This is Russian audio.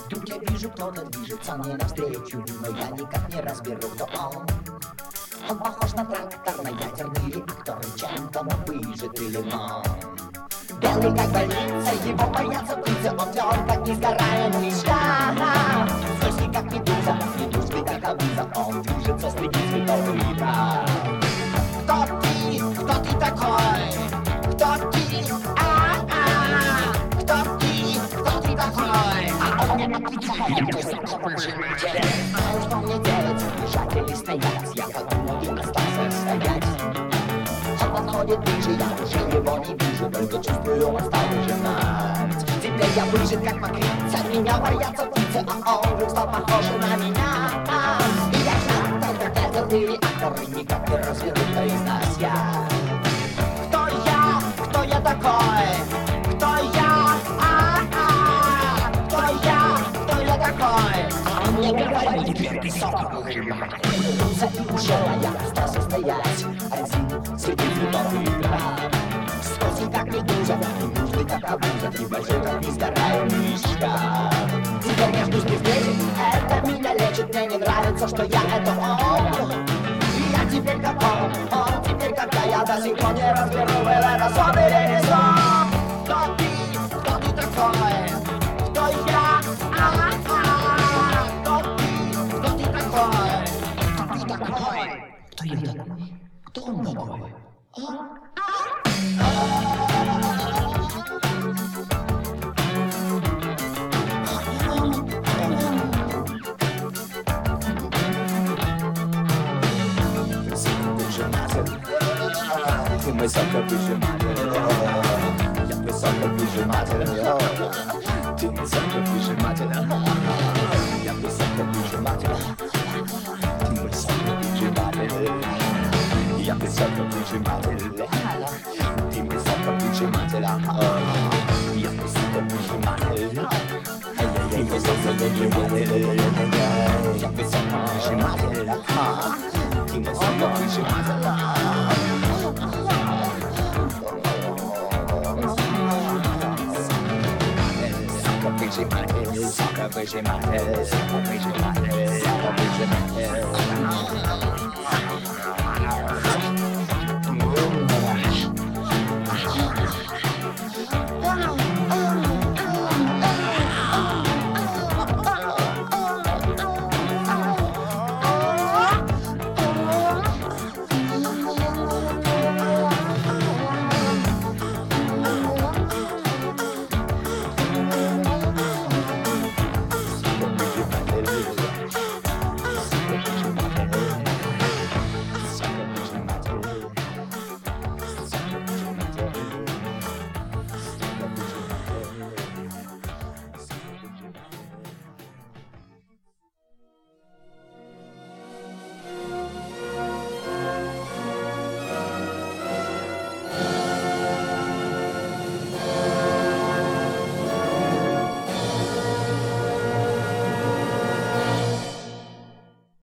Вдруг я вижу, кто-то движется мне навстречу, но я никак не разберу, кто он. Он похож на трактор, на ядерный реактор, чем-то выжатый лимон. Белый как больница, его боятся птицы, он тёр, как несгораемый шар. Слышный как медуза, медузный как обуза, он движется среди цветов и трав. Кто ты такой? Кто ты? Кто ты такой? А он мне отвечает, я твой сокровищный. А что мне делать, бежать или стоять? Я подумал и остался стоять. Он подходит ближе, я уже его не вижу, только чувствую, он стал выжимать. Теперь я выжат как мокрица, меня боятся птицы, а он вдруг стал похож на меня. И я знаю, только ядерный реактор, и никак не разберу, кто из нас я. Кто я такой? Кто я? Кто я такой? А он мне говорит, теперь ты сокровищный. Медуза и ушла, я остался стоять один среди цветов и трав. Скользкий как медуза, медузный как обуза, и большой как несгораемый шкаф. Теперь я жду здесь, это меня лечит, мне не нравится, что я это он. И я теперь как он теперь как я до сих пор не разберу, был это сон или не сон. Кто ты такой? Кто я? Кто ты такой? Кто я такой? Кто он такой? Ты мой соковыжиматель, я твой соковыжиматель. Ты мой соковыжиматель, я твой соковыжиматель. Ты мой соковыжиматель, я твой соковыжиматель. Ты мой соковыжиматель, я твой соковыжиматель. Ты мой соковыжиматель, я твой соковыжиматель. Ты мой соковыжиматель. Sokovıжиматель.